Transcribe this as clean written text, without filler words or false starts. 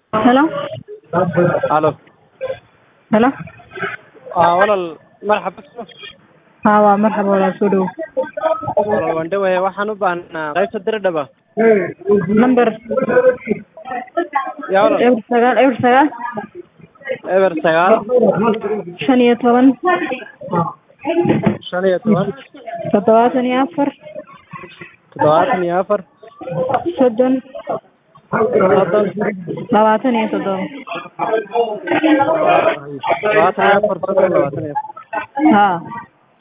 Hello. الو Hello. walaal marxaba Waa marxaba walaal soo dhawo. walaal waan dhawahay waxaan u baahnaa qaybta diradhaba Number yaa walaal eber sagaal eber sagaal 15 shan iyo toban 74 toddobaatan iyo afar 30 soddon 27 labaatan iyo afar soddon labaatan iyo afar haa